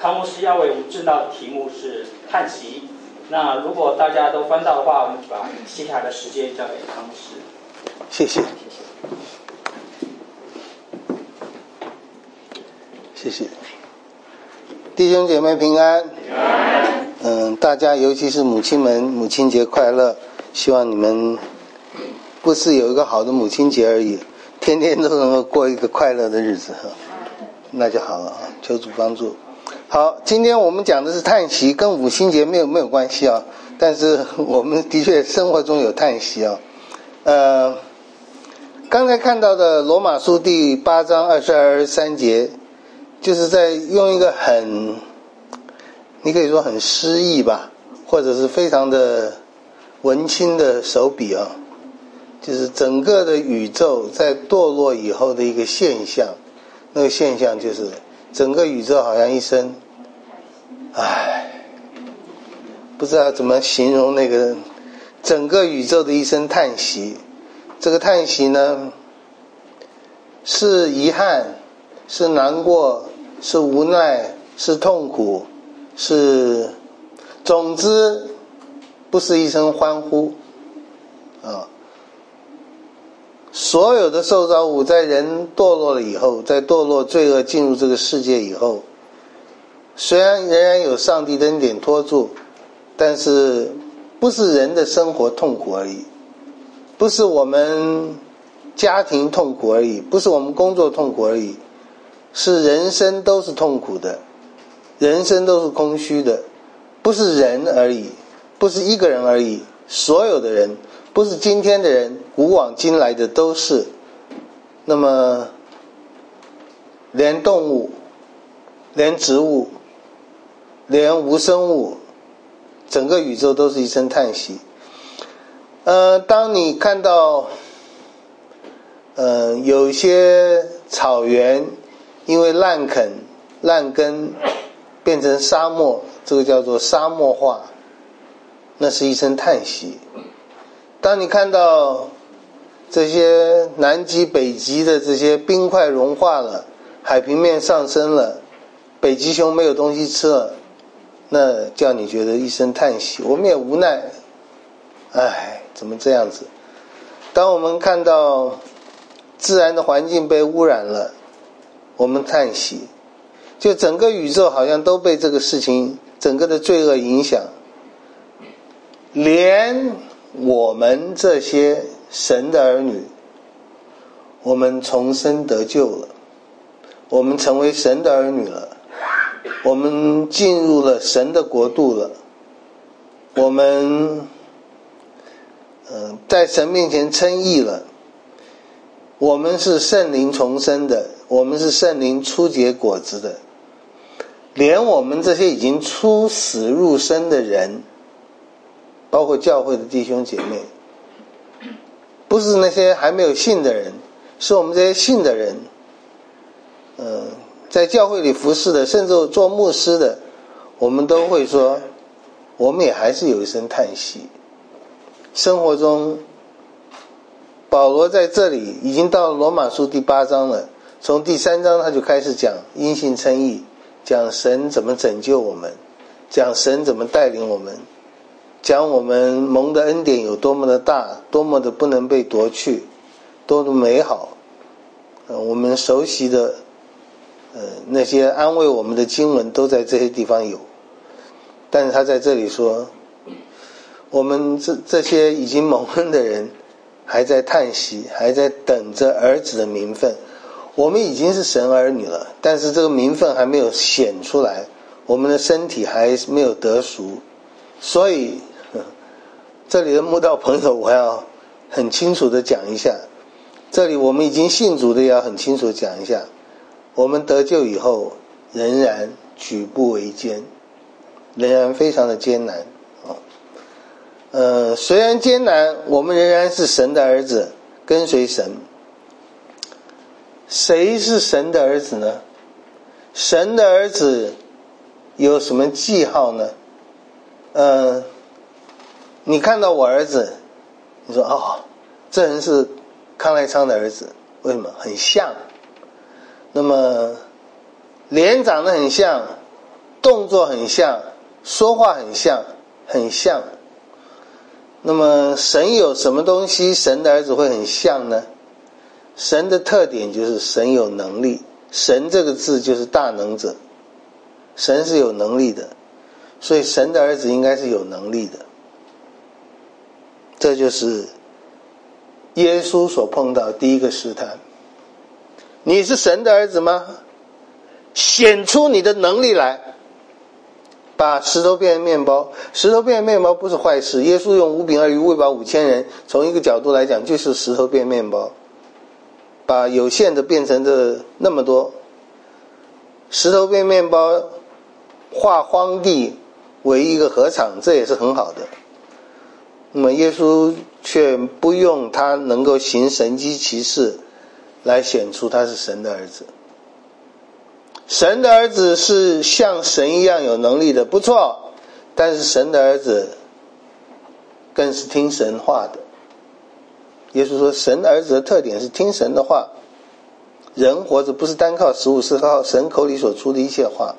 康牧师要为我们证道的题目是叹息。那如果大家都翻到的话，我们把接下来的时间交给康牧师。 谢谢，谢谢，弟兄姐妹平安。大家尤其是母亲们，母亲节快乐！希望你们不是有一个好的母亲节而已，天天都能够过一个快乐的日子，那就好了啊！求主帮助。好，今天我们讲的是叹息，跟母亲节没有关系啊，但是我们的确生活中有叹息啊。刚才看到的罗马书第8章22、23节，就是在用一个你可以说很诗意吧，或者是非常的文青的手笔啊，就是整个的宇宙在堕落以后的一个现象。那个现象就是整个宇宙好像一声不知道怎么形容那个整个宇宙的一声叹息。这个叹息呢，是遗憾，是难过，是无奈，是痛苦，总之不是一声欢呼啊！所有的受造物在人堕落了以后，在堕落罪恶进入这个世界以后，虽然仍然有上帝的恩典托住，但是不是人的生活痛苦而已，不是我们家庭痛苦而已，不是我们工作痛苦而已，是人生都是痛苦的，人生都是空虚的，不是人而已，不是一个人而已，所有的人，不是今天的人，古往今来的都是。那么连动物，连植物，连无生物，整个宇宙都是一声叹息。当你看到有一些草原因为滥垦滥耕变成沙漠，这个叫做沙漠化，那是一声叹息。当你看到这些南极北极的这些冰块融化了，海平面上升了，北极熊没有东西吃了，那叫你觉得一声叹息。我们也无奈，怎么这样子？当我们看到自然的环境被污染了，我们叹息。就整个宇宙好像都被这个事情，整个的罪恶影响，连我们这些神的儿女，我们重生得救了，我们成为神的儿女了，我们进入了神的国度了，我们在神面前称义了，我们是圣灵重生的，我们是圣灵初结果子的，连我们这些已经出死入生的人，包括教会的弟兄姐妹，不是那些还没有信的人，是我们这些信的人，在教会里服侍的，甚至做牧师的，我们都会说，我们也还是有一声叹息。生活中，保罗在这里已经到了罗马书第8章了，从第3章他就开始讲因信称义，讲神怎么拯救我们，讲神怎么带领我们，讲我们蒙的恩典有多么的大，多么的不能被夺去，多么美好。我们熟悉的那些安慰我们的经文都在这些地方有。但是他在这里说，我们这些已经蒙恩的人还在叹息，还在等着儿子的名分。我们已经是神儿女了，但是这个名分还没有显出来，我们的身体还没有得赎。所以这里的慕道朋友，我要很清楚的讲一下，这里我们已经信主的也要很清楚的讲一下，我们得救以后仍然举步维艰，仍然非常的艰难。虽然艰难，我们仍然是神的儿子，跟随神。谁是神的儿子呢？神的儿子有什么记号呢？你看到我儿子，你说这人是康来昌的儿子，为什么？很像。那么脸长得很像， 动作很像，说话很像，很像。那么神有什么东西神的儿子会很像呢？神的特点就是神有能力，神这个字就是大能者，神是有能力的，所以神的儿子应该是有能力的。这就是耶稣所碰到第一个试探。你是神的儿子吗？显出你的能力来，把石头变成面包。石头变成面包不是坏事，耶稣用5饼2鱼喂饱5000人，从一个角度来讲就是石头变面包，把有限的变成这那么多。石头变面包，化荒地为一个禾场，这也是很好的。那么耶稣却不用他能够行神迹奇事来显出他是神的儿子。神的儿子是像神一样有能力的，不错，但是神的儿子更是听神话的。耶稣说神的儿子的特点是听神的话，人活着不是单靠食物，是靠神口里所出的一切话。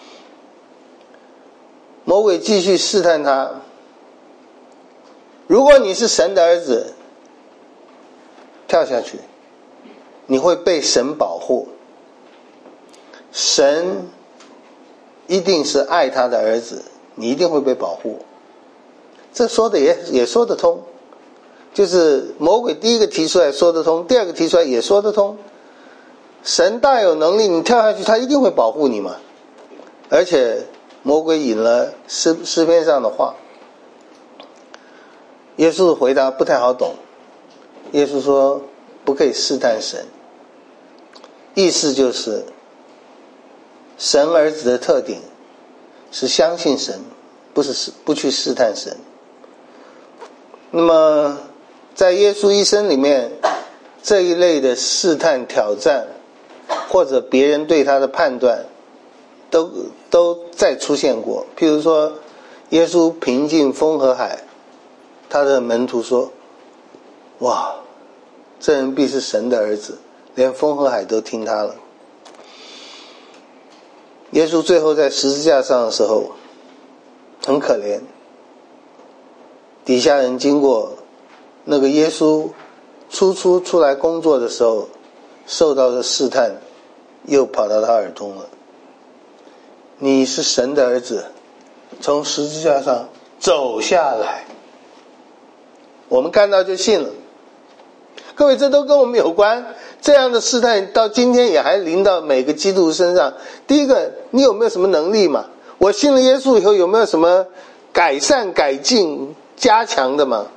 魔鬼继续试探他，如果你是神的儿子，跳下去，你会被神保护。神一定是爱他的儿子，你一定会被保护。这说的也说得通，就是魔鬼第一个提出来说得通，第二个提出来也说得通。神大有能力，你跳下去他一定会保护你嘛。而且魔鬼引了诗篇上的话，耶稣的回答不太好懂。耶稣说不可以试探神，意思就是神儿子的特点是相信神，不去试探神。那么在耶稣一生里面，这一类的试探挑战或者别人对他的判断都再出现过。譬如说耶稣平静风和海，他的门徒说，哇，这人必是神的儿子，连风和海都听他了。耶稣最后在十字架上的时候很可怜，底下人经过那个耶稣出来工作的时候受到的试探又跑到他耳中了。你是神的儿子，从十字架上走下来，我们看到就信了。各位，这都跟我们有关。这样的试探到今天也还临到每个基督徒身上。第一个，你有没有什么能力嘛？我信了耶稣以后有没有什么改善改进加强的嘛？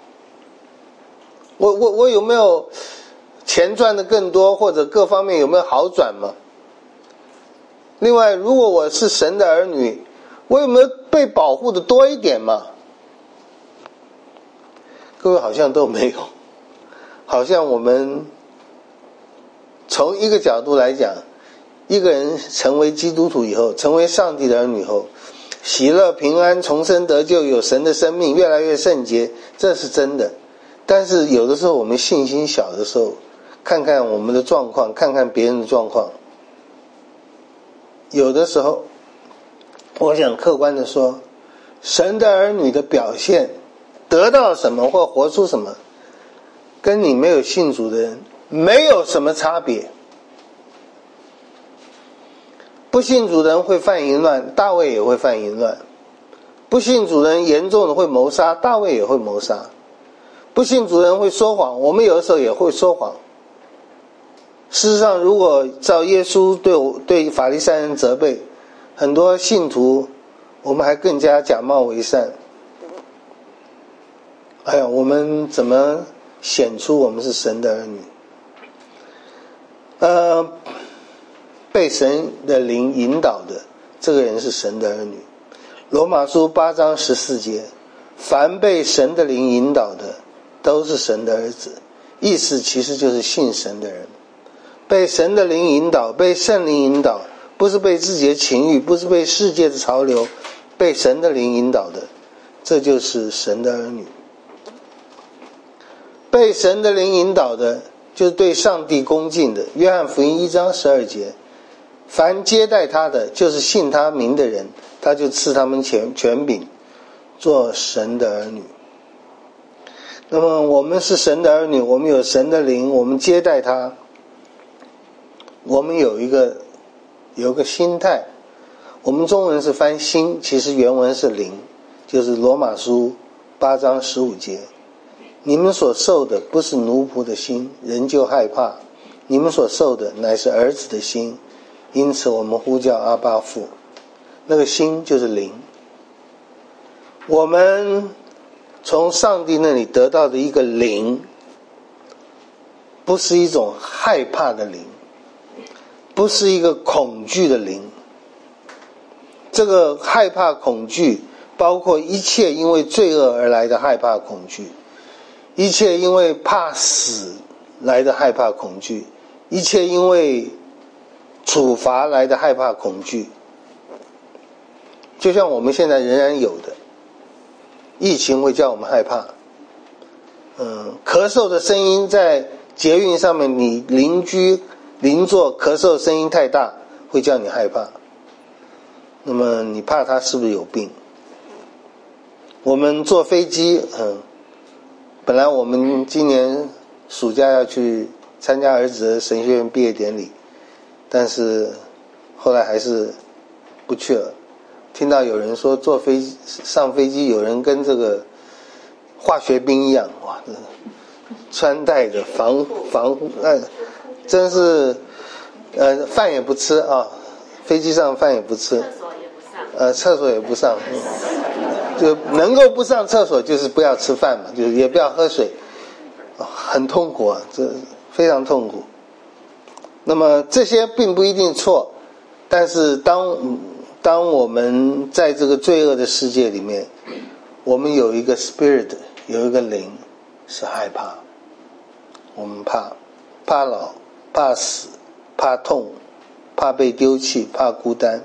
我有没有钱赚的更多，或者各方面有没有好转嘛？另外，如果我是神的儿女，我有没有被保护的多一点嘛？各位好像都没有。好像我们从一个角度来讲，一个人成为基督徒以后，成为上帝的儿女后，喜乐平安重生得救，有神的生命，越来越圣洁，这是真的。但是有的时候我们信心小的时候，看看我们的状况，看看别人的状况，有的时候我想客观的说，神的儿女的表现得到什么或活出什么，跟你没有信主的人没有什么差别。不信主的人会犯淫乱，大卫也会犯淫乱；不信主的人严重的会谋杀，大卫也会谋杀；不信主的人会说谎，我们有的时候也会说谎。事实上，如果照耶稣对法利赛人责备，很多信徒我们还更加假冒为善。哎呀，我们怎么显出我们是神的儿女？被神的灵引导的这个人是神的儿女。罗马书8章14节，凡被神的灵引导的都是神的儿子，意思其实就是信神的人。被神的灵引导，被圣灵引导，不是被自己的情欲，不是被世界的潮流，被神的灵引导的，这就是神的儿女。被神的灵引导的就是对上帝恭敬的。约翰福音1章12节， 凡接待他的，就是信他名的人，他就赐他们权柄，做神的儿女。那么我们是神的儿女，我们有神的灵，我们接待他，我们有一个心态。我们中文是翻心，其实原文是灵，就是罗马书8章15节。你们所受的不是奴仆的心，人就害怕；你们所受的乃是儿子的心，因此我们呼叫阿爸父。那个心就是灵。我们从上帝那里得到的一个灵，不是一种害怕的灵，不是一个恐惧的灵。这个害怕恐惧包括一切因为罪恶而来的害怕恐惧，一切因为怕死来的害怕恐惧，一切因为处罚来的害怕恐惧。就像我们现在仍然有的疫情会叫我们害怕，咳嗽的声音在捷运上面，你邻居邻座咳嗽声音太大会叫你害怕，那么你怕他是不是有病？我们坐飞机，本来我们今年暑假要去参加儿子的神学院毕业典礼，但是后来还是不去了。听到有人说上飞机有人跟这个化学兵一样，哇，穿戴着防护，真是饭也不吃啊，飞机上饭也不吃，厕所也不上，就能够不上厕所就是不要吃饭嘛，就是也不要喝水，很痛苦啊，这非常痛苦。那么这些并不一定错，但是当我们在这个罪恶的世界里面，我们有一个 spirit， 有一个灵是害怕，我们怕老，怕死，怕痛，怕被丢弃，怕孤单。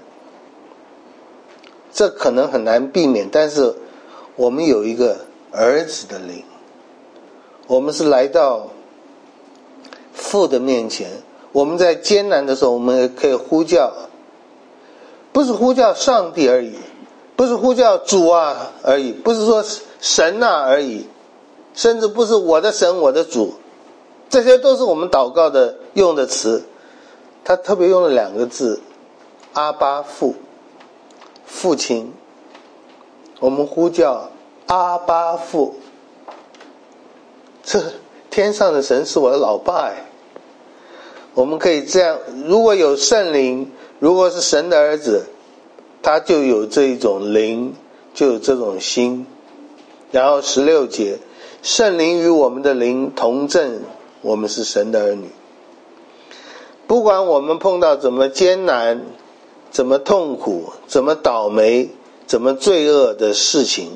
这可能很难避免，但是我们有一个儿子的灵，我们是来到父的面前，我们在艰难的时候，我们也可以呼叫，不是呼叫上帝而已，不是呼叫主啊而已，不是说神啊而已，甚至不是我的神我的主，这些都是我们祷告的用的词。他特别用了2个字，阿爸父，父亲。我们呼叫阿爸父，这天上的神是我的老爸哎。我们可以这样，如果有圣灵，如果是神的儿子，他就有这一种灵，就有这种心。然后16节，圣灵与我们的灵同证，我们是神的儿女。不管我们碰到怎么艰难，怎么痛苦，怎么倒霉，怎么罪恶的事情，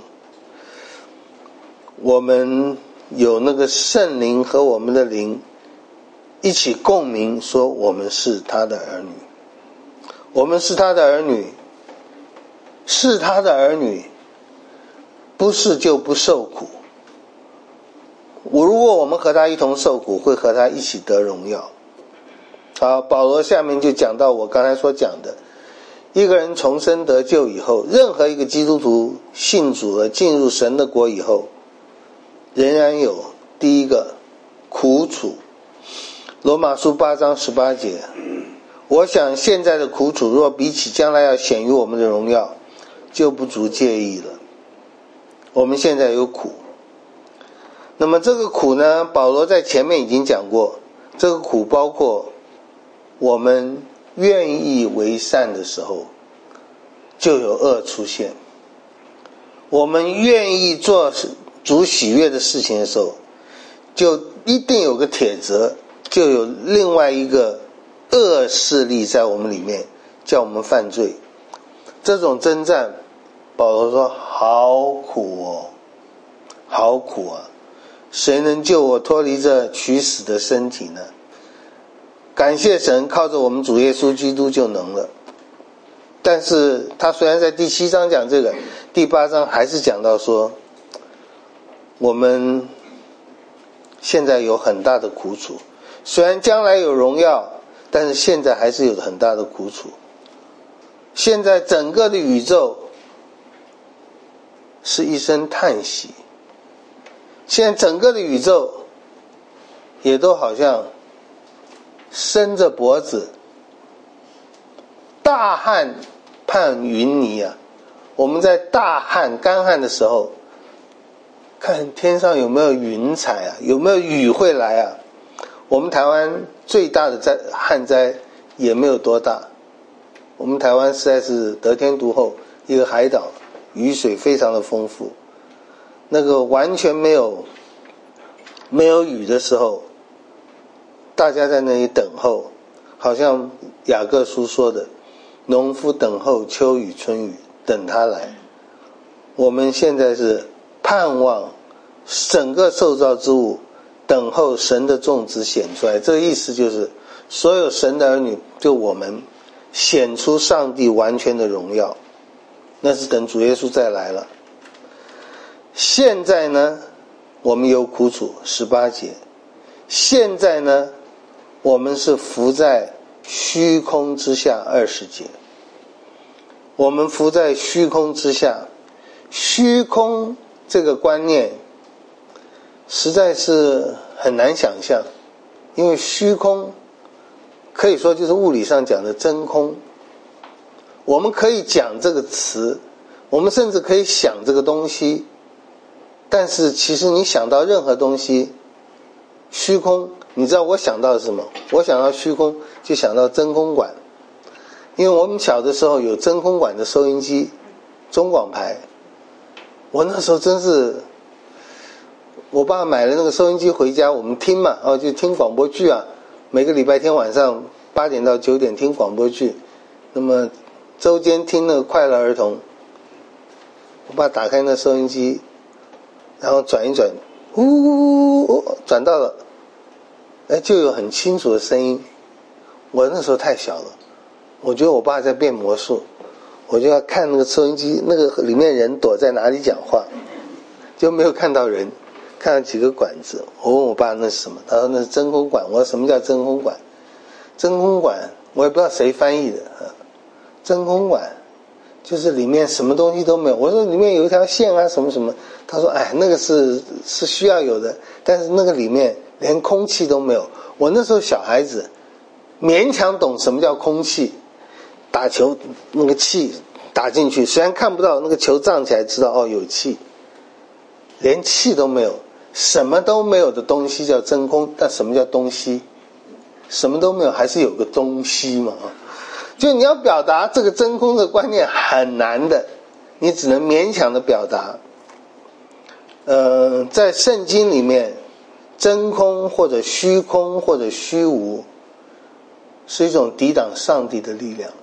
我们有那个圣灵和我们的灵一起共鸣，说我们是他的儿女。我们是他的儿女，是他的儿女，不是就不受苦。如果我们和他一同受苦，会和他一起得荣耀。好，保罗下面就讲到我刚才所讲的，一个人重生得救以后，任何一个基督徒信主了，进入神的国以后，仍然有第一个苦楚。罗马书8章18节，我想现在的苦楚若比起将来要显于我们的荣耀，就不足介意了。我们现在有苦，那么这个苦呢，保罗在前面已经讲过，这个苦包括我们愿意为善的时候就有恶出现，我们愿意做主喜悦的事情的时候，就一定有个铁则，就有另外一个恶势力在我们里面叫我们犯罪。这种征战，保罗说好苦哦，好苦啊，谁能救我脱离这取死的身体呢？感谢神，靠着我们主耶稣基督就能了。但是他虽然在第7章讲这个，第8章还是讲到说，我们现在有很大的苦楚，虽然将来有荣耀， 但是现在还是有很大的苦楚。现在整个的宇宙是一声叹息，现在整个的宇宙也都好像伸着脖子，大旱盼云霓啊！我们在大旱干旱的时候，看天上有没有云彩啊，有没有雨会来啊？我们台湾最大的旱灾也没有多大，我们台湾实在是得天独厚，一个海岛，雨水非常的丰富。那个完全没有雨的时候，大家在那里等候，好像雅各书说的，农夫等候秋雨春雨，等它来。我们现在是盼望整个受造之物等候神的种子显出来，这个意思就是所有神的儿女，就我们显出上帝完全的荣耀，那是等主耶稣再来了。现在呢，我们有苦楚，18节。现在呢，我们是伏在虚空之下，20节。我们伏在虚空之下，虚空这个观念实在是很难想象，因为虚空可以说就是物理上讲的真空。我们可以讲这个词，我们甚至可以想这个东西，但是其实你想到任何东西，虚空，你知道我想到的是什么？我想到虚空就想到真空管，因为我们小的时候有真空管的收音机，中广牌。我那时候真是，我爸买了那个收音机回家，我们听嘛，就听广播剧啊，每个礼拜天晚上8点到9点听广播剧，那么周间听那个快乐儿童。我爸打开那收音机，然后转一转，转到了，就有很清楚的声音。我那时候太小了，我觉得我爸在变魔术，我就要看那个收音机，那个里面人躲在哪里讲话，就没有看到人，看到几个管子。我问我爸那是什么，他说那是真空管。我说什么叫真空管？真空管我也不知道谁翻译的真空管就是里面什么东西都没有。我说里面有一条线啊什么什么，他说那个是需要有的，但是那个里面连空气都没有。我那时候小孩子勉强懂什么叫空气，打球那个气打进去，虽然看不到那个球胀起来知道有气，连气都没有，什么都没有的东西叫真空。但什么叫东西？什么都没有还是有个东西嘛就你要表达这个真空的观念很难的，你只能勉强的表达。在圣经里面，真空或者虚空或者虚无是一种抵挡上帝的力量。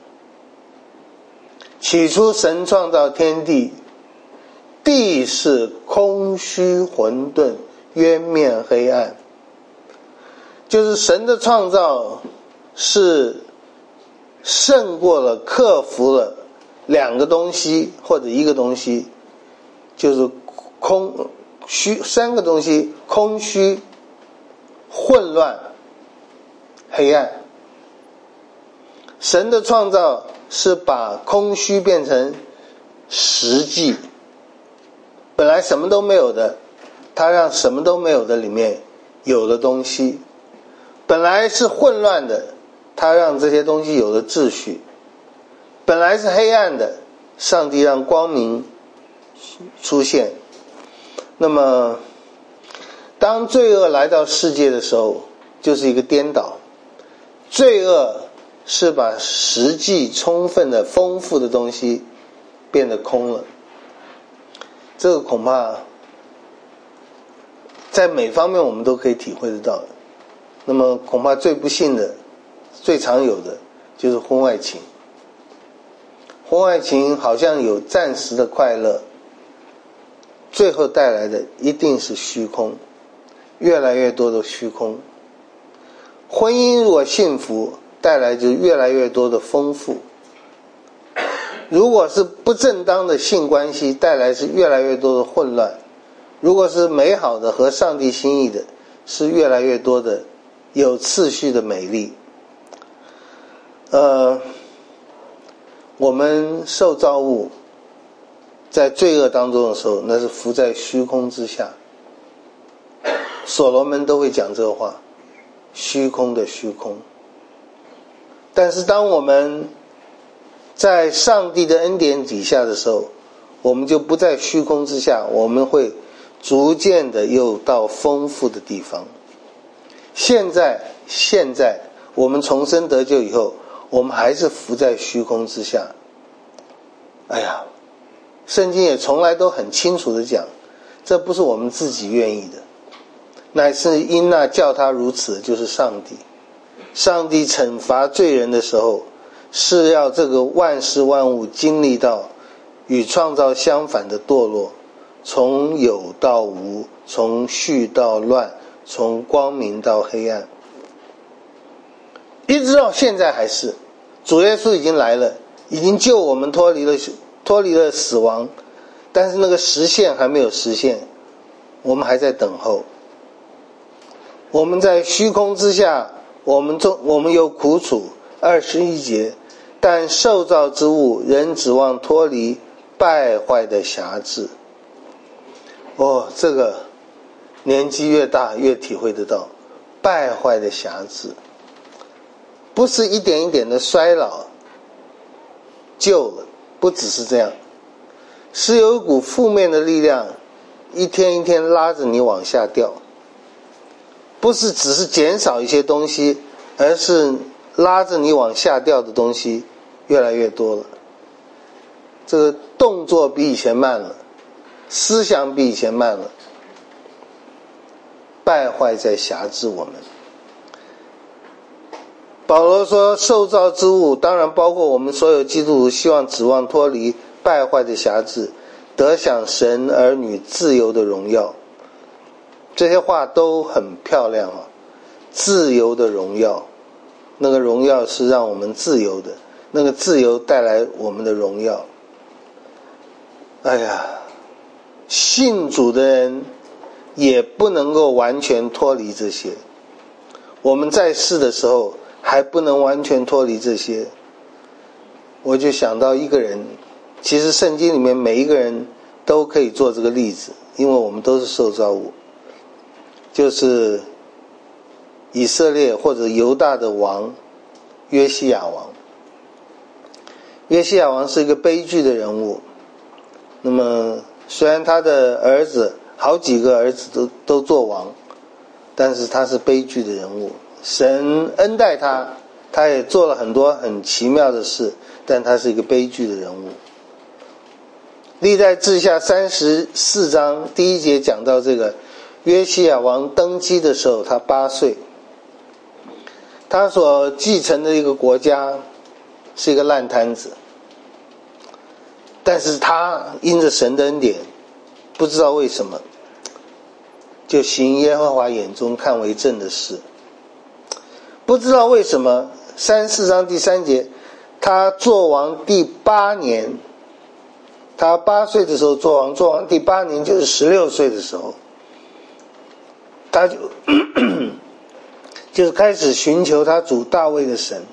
起初神创造天地，地是空虚混沌，渊面黑暗。就是神的创造是胜过了，克服了两个东西或者一个东西，就是空虚，三个东西：空虚、混乱、黑暗。神的创造是把空虚变成实际，本来什么都没有的，他让什么都没有的里面有了东西；本来是混乱的，他让这些东西有了秩序；本来是黑暗的，上帝让光明出现。那么当罪恶来到世界的时候，就是一个颠倒。罪恶是把实际充分的丰富的东西变得空了。这个恐怕在每方面我们都可以体会得到。那么恐怕最不幸的，最常有的就是婚外情。婚外情好像有暂时的快乐，最后带来的一定是虚空，越来越多的虚空。婚姻如果幸福，带来就越来越多的丰富。如果是不正当的性关系，带来是越来越多的混乱。如果是美好的和上帝心意的，是越来越多的有次序的美丽。 我们受造物在罪恶当中的时候，那是浮在虚空之下。所罗门都会讲这个话，虚空的虚空。但是当我们在上帝的恩典底下的时候，我们就不在虚空之下，我们会逐渐的又到丰富的地方。现在我们重生得救以后，我们还是浮在虚空之下。哎呀，圣经也从来都很清楚的讲，这不是我们自己愿意的，乃是因那叫他如此的就是上帝。上帝惩罚罪人的时候，是要这个万事万物经历到与创造相反的堕落，从有到无，从序到乱，从光明到黑暗，一直到现在还是。主耶稣已经来了，已经救我们脱离了死亡，但是那个实现还没有实现，我们还在等候。我们在虚空之下，我们有苦楚。21节，但受造之物仍指望脱离败坏的辖制。这个年纪越大越体会得到，败坏的辖制不是一点一点的衰老旧了，不只是这样，是有一股负面的力量一天一天拉着你往下掉，不是只是减少一些东西，而是拉着你往下掉的东西越来越多了。这个动作比以前慢了，思想比以前慢了，败坏在辖制我们。保罗说，受造之物当然包括我们所有基督徒，希望指望脱离败坏的辖制，得享神儿女自由的荣耀。这些话都很漂亮啊，自由的荣耀，那个荣耀是让我们自由的，那个自由带来我们的荣耀。哎呀，信主的人也不能够完全脱离这些，我们在世的时候还不能完全脱离这些。我就想到一个人，其实圣经里面每一个人都可以做这个例子，因为我们都是受造物，就是以色列或者犹大的王约西亚王。约西亚王是一个悲剧的人物，那么虽然他的儿子好几个儿子都做王，但是他是悲剧的人物。神恩待他，他也做了很多很奇妙的事，但他是一个悲剧的人物。历代志下34章第1节讲到这个约西亚王登基的时候，他8岁，他所继承的一个国家是一个烂摊子，但是他因着神的恩典，不知道为什么就行耶和华眼中看为正的事。不知道为什么34章第3节，他做王第8年，他8岁的时候做王第8年就是16岁的时候，他就是开始寻求他主大卫的神，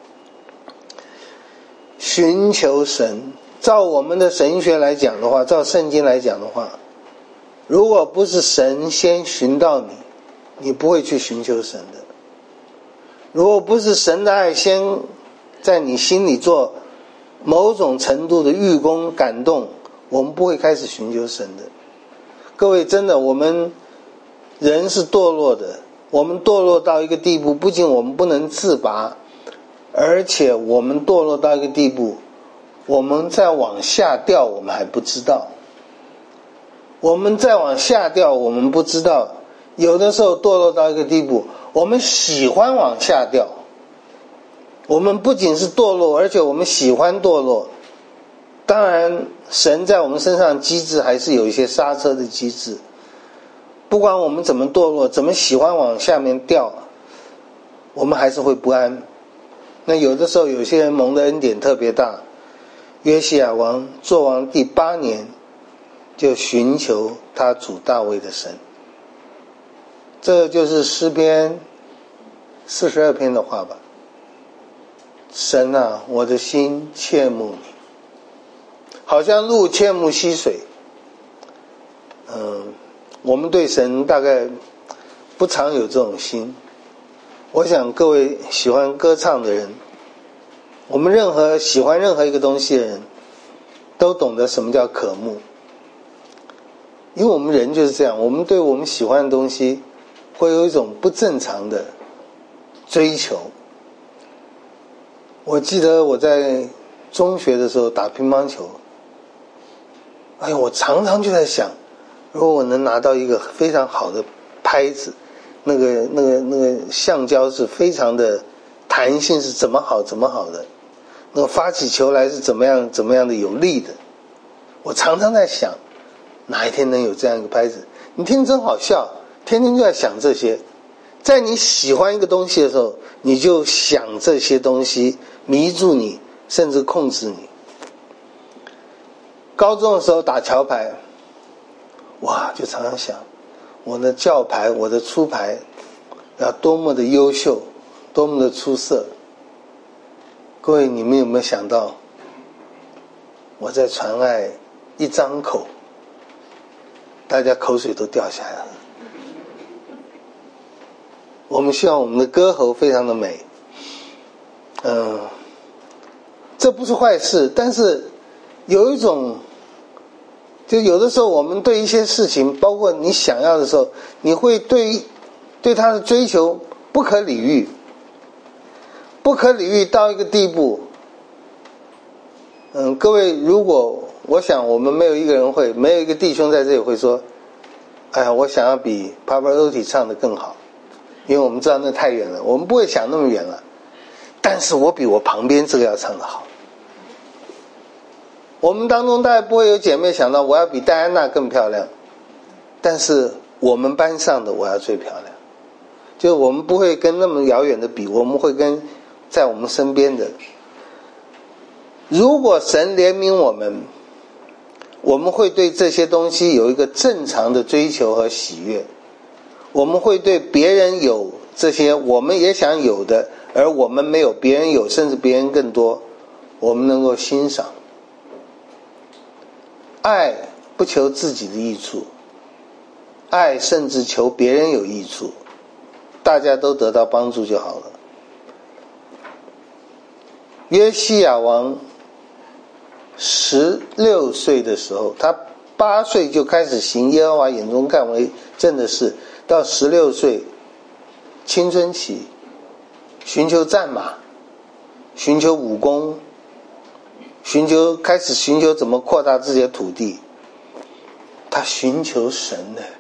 寻求神。照我们的神学来讲的话，照圣经来讲的话，如果不是神先寻到你，你不会去寻求神的。如果不是神的爱先在你心里做某种程度的预工感动，我们不会开始寻求神的。各位，真的，我们人是堕落的，我们堕落到一个地步，不仅我们不能自拔，而且我们堕落到一个地步，我们再往下掉我们还不知道，我们再往下掉我们不知道。有的时候堕落到一个地步，我们喜欢往下掉，我们不仅是堕落，而且我们喜欢堕落。当然神在我们身上机制还是有一些刹车的机制，不管我们怎么堕落，怎么喜欢往下面掉，我们还是会不安。那有的时候有些人蒙的恩典特别大，约西亚王做王第8年就寻求他主大卫的神。这就是诗篇42篇的话吧。 神啊，我的心切慕你，好像鹿切慕溪水。我们对神大概不常有这种心。我想各位喜欢歌唱的人，我们喜欢任何一个东西的人，都懂得什么叫渴慕。因为我们人就是这样，我们对我们喜欢的东西会有一种不正常的追求。我记得我在中学的时候打乒乓球，我常常就在想，如果我能拿到一个非常好的拍子，那个橡胶是非常的弹性是怎么好的，那个发起球来是怎么样的有力的。我常常在想，哪一天能有这样一个拍子。你听真好笑，天天就在想这些。在你喜欢一个东西的时候，你就想这些东西迷住你，甚至控制你。高中的时候打桥牌，就常常想我的教牌，我的出牌要多么的优秀，多么的出色。各位，你们有没有想到，我在传爱一张口，大家口水都掉下来了。我们希望我们的歌喉非常的美，这不是坏事，但是有一种，就有的时候我们对一些事情，包括你想要的时候，你会对他的追求不可理喻到一个地步。各位，如果我想我们没有一个弟兄在这里会说，我想要比 Pavarotti 唱得更好，因为我们知道那太远了，我们不会想那么远了。但是我比我旁边这个要唱得好。我们当中大概不会有姐妹想到我要比戴安娜更漂亮，但是我们班上的我要最漂亮。就我们不会跟那么遥远的比，我们会跟在我们身边的。如果神怜悯我们，我们会对这些东西有一个正常的追求和喜悦。我们会对别人有这些我们也想有的，而我们没有别人有，甚至别人更多，我们能够欣赏。爱不求自己的益处，爱甚至求别人有益处，大家都得到帮助就好了。约西亚王16岁的时候，他8岁就开始行耶和华眼中看为正的事，到16岁青春期，寻求战马，寻求武功，开始寻求怎么扩大自己的土地。他寻求神的。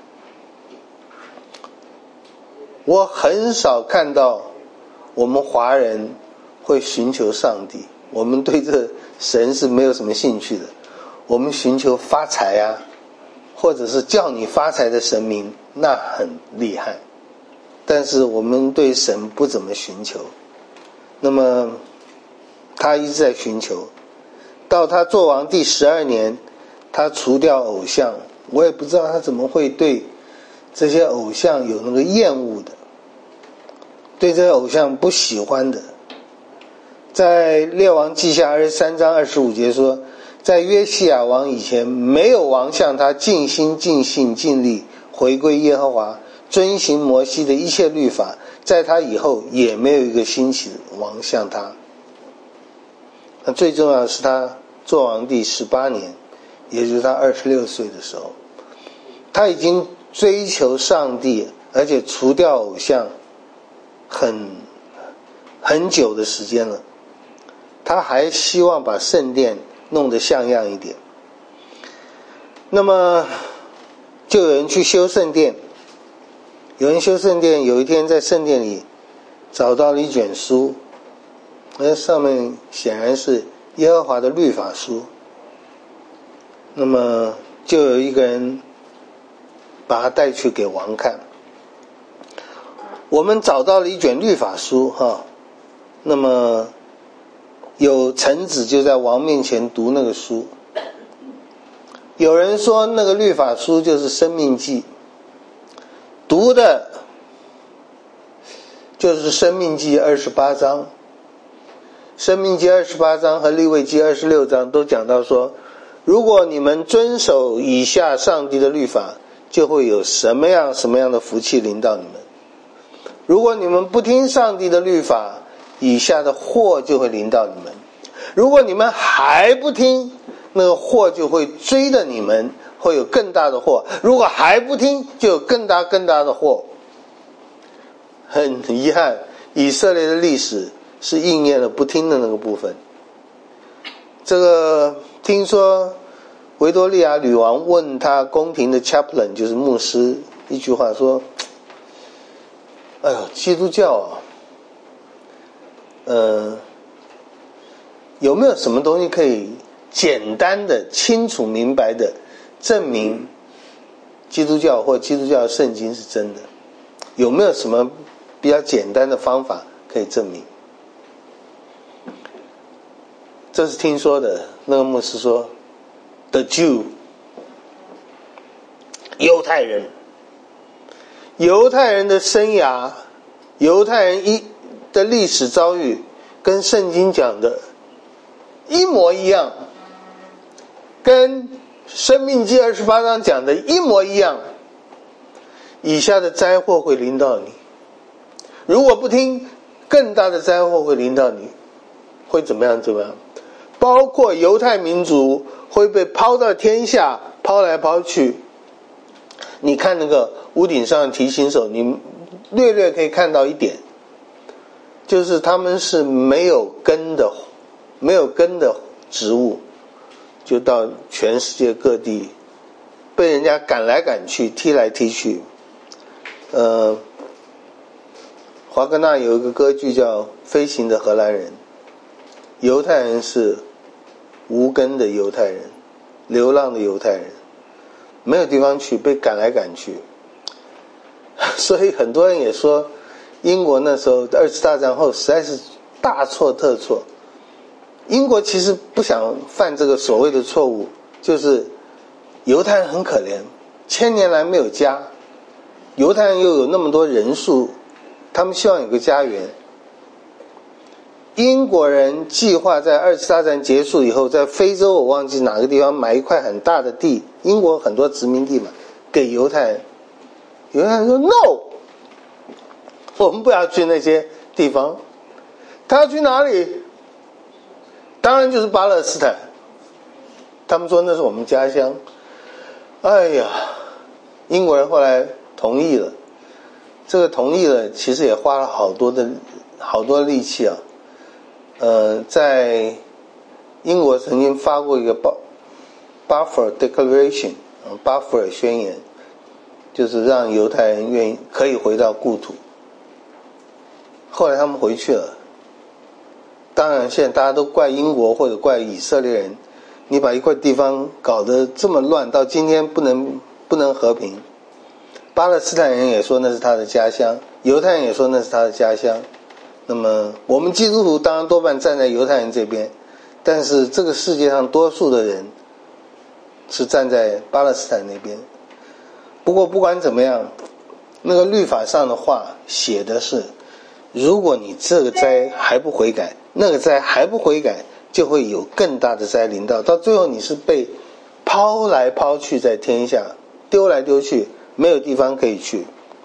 我很少看到我们华人会寻求上帝，我们对这神是没有什么兴趣的。我们寻求发财啊，或者是叫你发财的神明，那很厉害。但是我们对神不怎么寻求。那么他一直在寻求，到他做王第12年，他除掉偶像。我也不知道他怎么会对这些偶像有那个厌恶的，对这些偶像不喜欢的。在列王记下23章25节说，在约西亚王以前，没有王向他尽心尽性尽力回归耶和华，遵行摩西的一切律法，在他以后也没有一个兴起的王向他。那最重要的是他做王第18年，也就是他26岁的时候，他已经追求上帝，而且除掉偶像很久的时间了。他还希望把圣殿弄得像样一点。那么就有人去修圣殿，有一天在圣殿里找到了一卷书，那上面显然是耶和华的律法书。那么就有一个人把它带去给王看。我们找到了一卷律法书那么有臣子就在王面前读那个书。有人说那个律法书就是申命记，读的就是申命记28章。 申命记28章和利未记26章都讲到说，如果你们遵守以下上帝的律法，就会有什么样的福气临到你们。如果你们不听上帝的律法，以下的祸就会临到你们。如果你们还不听，那个祸就会追着你们，会有更大的祸。如果还不听，就有更大的祸。很遗憾，以色列的历史是应验了不听的那个部分。这个听说维多利亚女王问他宫廷的 chaplain， 就是牧师，一句话说，哎呦，基督教有没有什么东西可以简单的清楚明白的证明基督教或基督教圣经是真的？有没有什么比较简单的方法可以证明？这是听说的。那个牧师说 The Jew， 犹太人的生涯，犹太人的历史遭遇跟圣经讲的一模一样，跟申命记28章讲的一模一样。以下的灾祸会临到你，如果不听，更大的灾祸会临到你。会怎么样？包括犹太民族会被抛到天下，抛来抛去。你看那个屋顶上的提琴手，你略略可以看到一点，就是他们是没有根的植物，就到全世界各地被人家赶来赶去，踢来踢去。华格纳有一个歌剧叫《飞行的荷兰人》，犹太人是无根的犹太人，流浪的犹太人，没有地方去，被赶来赶去。所以很多人也说，英国那时候二次大战后实在是大错特错。英国其实不想犯这个所谓的错误，就是犹太人很可怜，1000年来没有家，犹太人又有那么多人数，他们希望有个家园。英国人计划在二次大战结束以后，在非洲我忘记哪个地方买一块很大的地，英国很多殖民地嘛，给犹太人。犹太人说 no， 我们不要去那些地方。他要去哪里？当然就是巴勒斯坦。他们说那是我们家乡。哎呀，英国人后来同意了。这个同意了，其实也花了好多力气啊。在英国曾经发过一个巴弗尔 Declaration， 巴弗尔宣言，就是让犹太人可以回到故土。后来他们回去了。当然现在大家都怪英国或者怪以色列人，你把一块地方搞得这么乱，到今天不能和平。巴勒斯坦人也说那是他的家乡，犹太人也说那是他的家乡。那么我们基督徒当然多半站在犹太人这边，但是这个世界上多数的人是站在巴勒斯坦那边。不过不管怎么样，那个律法上的话写的是，如果你这个灾还不悔改，那个灾还不悔改，就会有更大的灾临到，到最后你是被抛来抛去在天下，丢来丢去，没有地方可以去。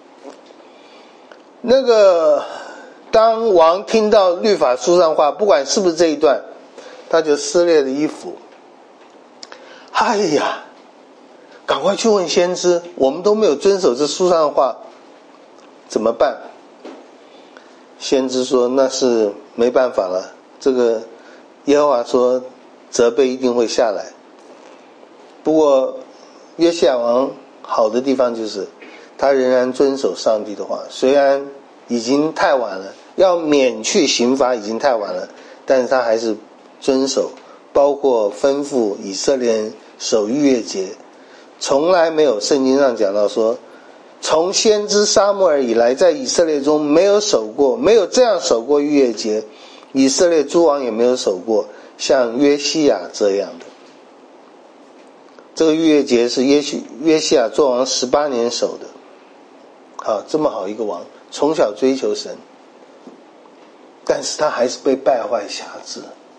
那个当王听到律法书上话，不管是不是这一段，他就撕裂了衣服。哎呀，赶快去问先知，我们都没有遵守这书上的话，怎么办？先知说那是没办法了，这个耶和华说责备一定会下来。不过约西亚王好的地方就是他仍然遵守上帝的话，虽然已经太晚了，要免去刑罚已经太晚了，但是他还是遵守，包括吩咐以色列人守逾越节。从来没有圣经上讲到说，从先知撒母耳以来，在以色列中没有这样守过逾越节，以色列诸王也没有守过像约西亚这样的。这个逾越节是约西亚做王18年守的。这么好一个王，从小追求神，但是他还是被败坏辖制。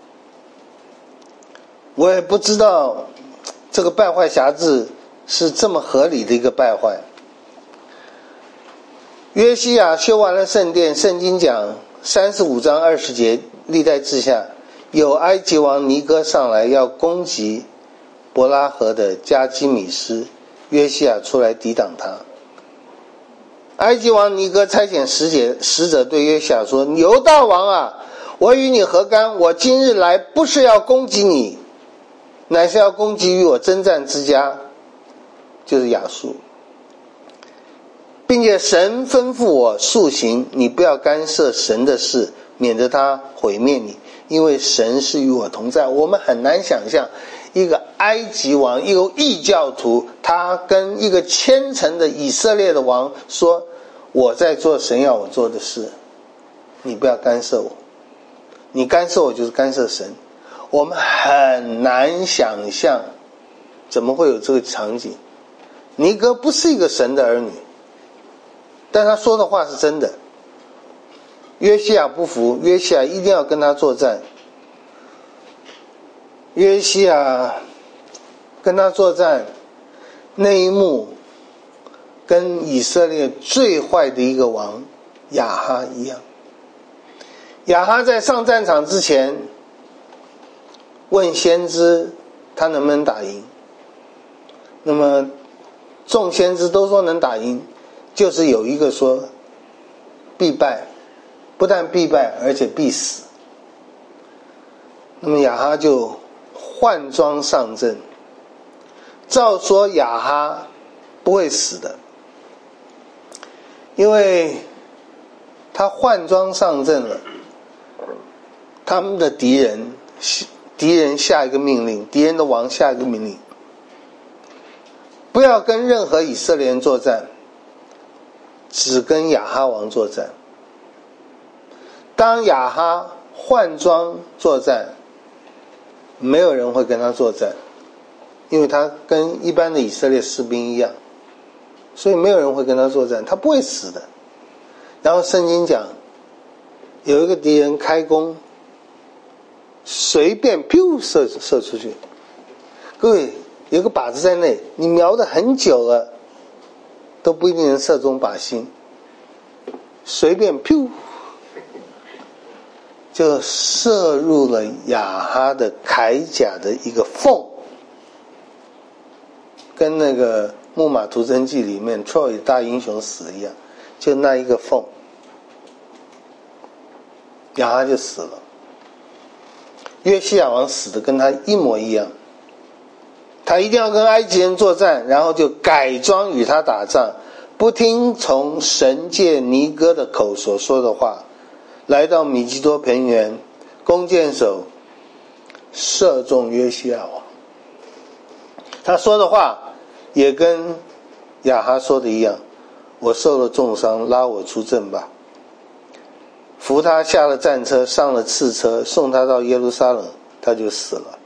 我也不知道这个败坏辖制是这么合理的一个败坏。约西亚修完了圣殿，圣经讲35章20节，历代志下，有埃及王尼哥上来要攻击伯拉河的加基米斯，约西亚出来抵挡他。埃及王尼哥差遣使者对约西亚说：犹大王啊，我与你何干？我今日来不是要攻击你，乃是要攻击与我征战之家，就是亚述，并且神吩咐我速行，你不要干涉神的事，免得他毁灭你，因为神是与我同在。我们很难想象一个埃及王，一个异教徒，他跟一个虔诚的以色列的王说，我在做神要我做的事，你不要干涉我，你干涉我就是干涉神。我们很难想象怎么会有这个场景。尼哥不是一个神的儿女，但他说的话是真的。约西亚不服，约西亚一定要跟他作战。约西亚跟他作战那一幕，跟以色列最坏的一个王亚哈一样。亚哈在上战场之前问先知他能不能打赢，那么众先知都说能打赢，就是有一个说必败，不但必败而且必死。那么亚哈就换装上阵，照说亚哈不会死的，因为他换装上阵了，他们的敌人下一个命令，敌人的王下一个命令，不要跟任何以色列人作战，只跟亚哈王作战。当亚哈换装作战，没有人会跟他作战，因为他跟一般的以色列士兵一样，所以没有人会跟他作战，他不会死的。然后圣经讲，有一个敌人开弓，随便射出去，各位有个靶子在那，你瞄得很久了都不一定能射中靶心，随便就射入了亚哈的铠甲的一个缝，跟那个木马屠城记里面 Troy 大英雄死一样，就那一个缝，亚哈就死了。约西亚王死的跟他一模一样，他一定要跟埃及人作战，然后就改装与他打仗，不听从神借尼哥的口所说的话，来到米基多平原，弓箭手射中约西亚王。他说的话也跟亚哈说的一样，我受了重伤，拉我出阵吧。扶他下了战车，上了次车，送他到耶路撒冷，他就死了。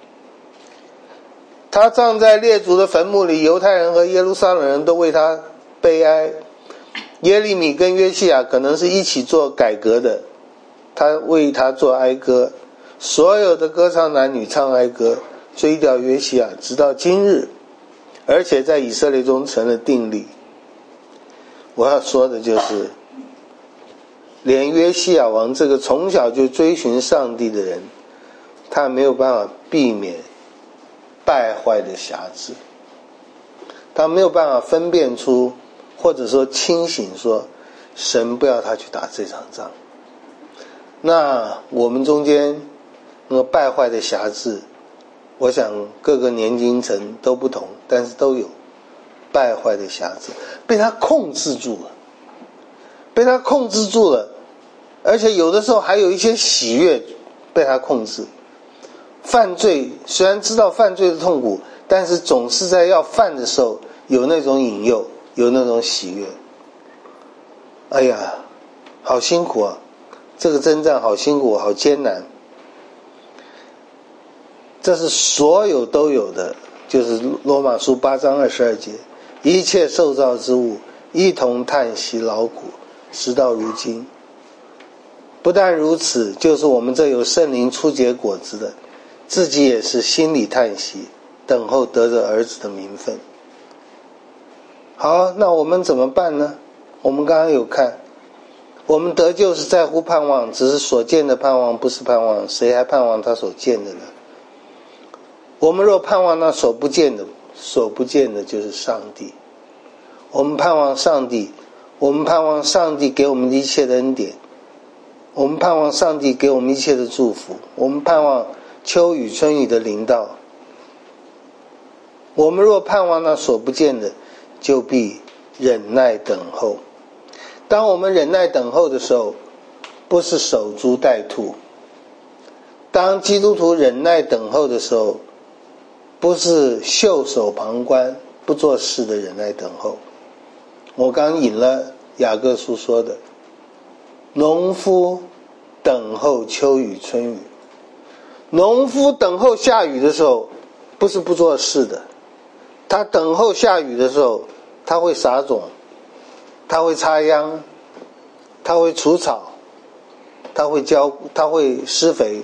他葬在列祖的坟墓里，犹太人和耶路撒冷人都为他悲哀。耶利米跟约西亚可能是一起做改革的，他为他做哀歌，所有的歌唱男女唱哀歌，追悼约西亚，直到今日，而且在以色列中成了定例。我要说的就是，连约西亚王这个从小就追寻上帝的人，他没有办法避免败坏的辖制，他没有办法分辨出，或者说清醒说，神不要他去打这场仗。那我们中间那个败坏的辖制，我想各个年龄层都不同，但是都有败坏的辖制，被他控制住了，被他控制住了，而且有的时候还有一些喜悦被他控制。犯罪虽然知道犯罪的痛苦，但是总是在要犯的时候有那种引诱，有那种喜悦。哎呀，好辛苦啊，这个征战好辛苦，好艰难。这是所有都有的，就是罗马书8章22节，一切受造之物一同叹息劳苦，直到如今。 不但如此，就是我们这有圣灵初结果子的，自己也是心里叹息，等候得着儿子的名分。好，那我们怎么办呢？我们刚刚有看，我们得救是在乎盼望，只是所见的盼望不是盼望，谁还盼望他所见的呢？我们若盼望那所不见的，所不见的就是上帝。我们盼望上帝，我们盼望上帝给我们一切的恩典，我们盼望上帝给我们一切的祝福，我们盼望秋雨春雨的临到。我们若盼望那所不见的，就必忍耐等候。当我们忍耐等候的时候，不是守株待兔。当基督徒忍耐等候的时候，不是袖手旁观不做事的忍耐等候。我刚引了雅各书说的，农夫等候秋雨春雨。农夫等候下雨的时候，不是不做事的，他等候下雨的时候，他会撒种，他会插秧，他会除草，他会施肥。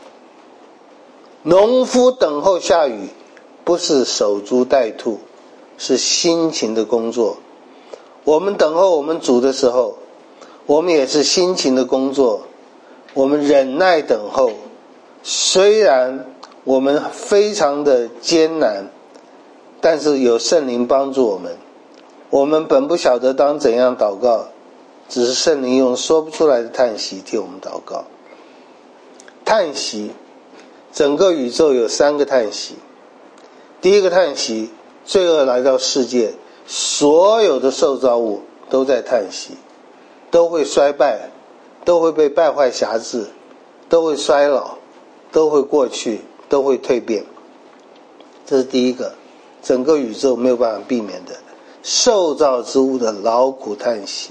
农夫等候下雨，不是守株待兔，是辛勤的工作。我们等候我们主的时候，我们也是辛勤的工作，我们忍耐等候。虽然我们非常的艰难，但是有圣灵帮助我们。我们本不晓得当怎样祷告，只是圣灵用说不出来的叹息替我们祷告。叹息，整个宇宙有3个叹息。第一个叹息，罪恶来到世界，所有的受造物都在叹息，都会衰败，都会被败坏辖制，都会衰老，都会过去，都会蜕变。这是第一个，整个宇宙没有办法避免的受造之物的劳苦叹息。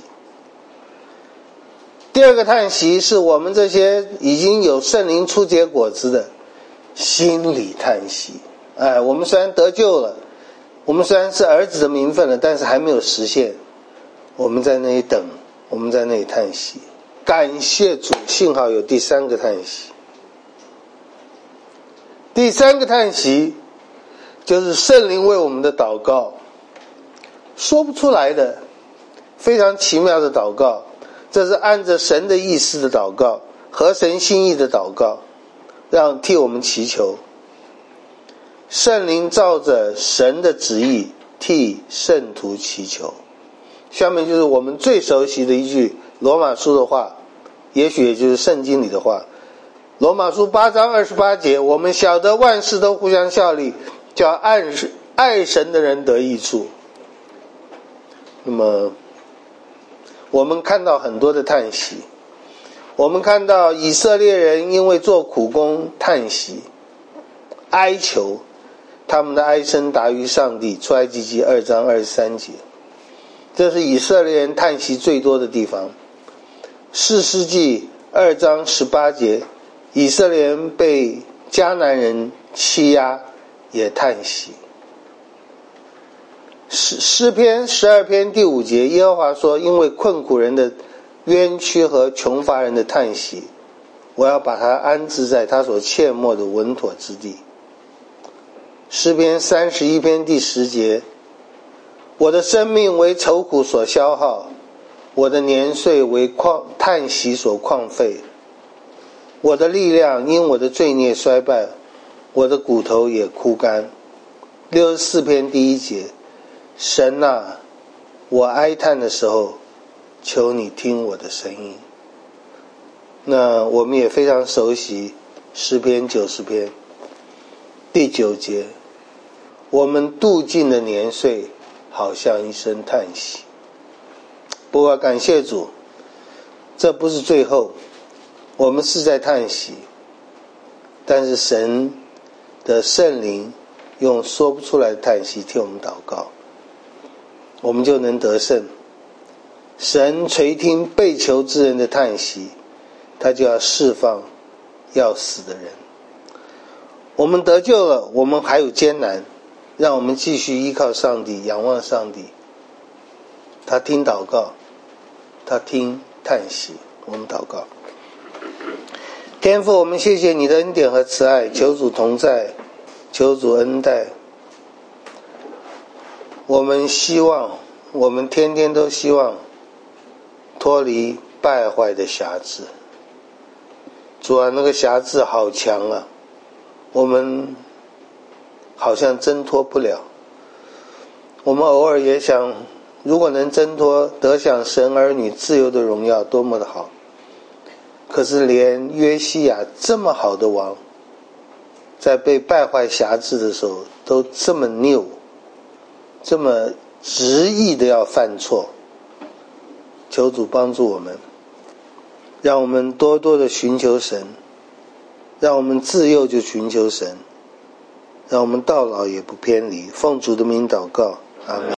第二个叹息是我们这些已经有圣灵初结果子的心里叹息。我们虽然得救了，我们虽然是儿子的名分了，但是还没有实现。我们在那里等，我们在那里叹息。感谢主，幸好有第3个叹息。第3个叹息就是圣灵为我们的祷告，说不出来的非常奇妙的祷告，这是按着神的意思的祷告，合神心意的祷告，替我们祈求。圣灵照着神的旨意替圣徒祈求。下面就是我们最熟悉的一句罗马书的话，也许也就是圣经里的话。罗马书8章28节，我们晓得万事都互相效力，叫爱神的人得益处。那么我们看到很多的叹息，我们看到以色列人因为做苦工叹息哀求，他们的哀声达于上帝，出埃及记2章23节。这是以色列人叹息最多的地方。士师记2章18节，以色列人被迦南人欺压也叹息。诗篇12篇第5节，耶和华说，因为困苦人的冤屈和穷乏人的叹息，我要把他安置在他所切莫的稳妥之地。诗篇31篇第10节，我的生命为愁苦所消耗，我的年岁为叹息所旷废，我的力量因我的罪孽衰败，我的骨头也枯干。64篇第1节，神啊，我哀叹的时候，求你听我的声音。那我们也非常熟悉诗篇90篇第9节，我们度尽的年岁好像一声叹息。不过感谢主，这不是最后，我们是在叹息，但是神的圣灵用说不出来的叹息替我们祷告，我们就能得胜。神垂听被囚之人的叹息，他就要释放要死的人。我们得救了，我们还有艰难，让我们继续依靠上帝，仰望上帝。他听祷告，他听叹息，我们祷告。 天父，我们谢谢你的恩典和慈爱，求主同在，求主恩待。我们天天都希望脱离败坏的辖制。主啊，那个辖制好强啊，我们好像挣脱不了。我们偶尔也想，如果能挣脱，得享神儿女自由的荣耀，多么的好。可是连约西亚这么好的王，在被败坏辖制的时候，都这么拗，这么执意的要犯错。求主帮助我们，让我们多多的寻求神，让我们自幼就寻求神，让我们到老也不偏离。奉主的名祷告，阿们。